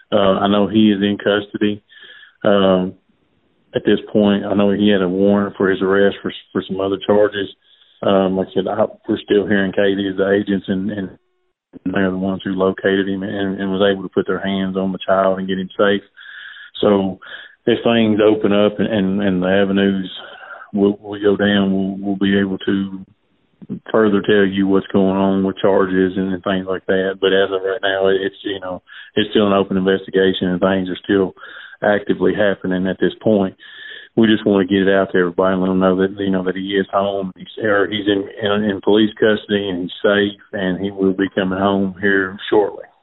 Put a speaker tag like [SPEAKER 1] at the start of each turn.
[SPEAKER 1] I know he is in custody. At this point, I know he had a warrant for his arrest for some other charges. Like I said, we're still hearing Katie as the agents, and they're the ones who located him and was able to put their hands on the child and get him safe. So if things open up and the avenues will go down, we'll be able to further tell you what's going on with charges and things like that. But as of right now, it's still an open investigation and things are still actively happening at this point. We just want to get it out to everybody and let them know that that he is home. He's in police custody and he's safe, and he will be coming home here shortly.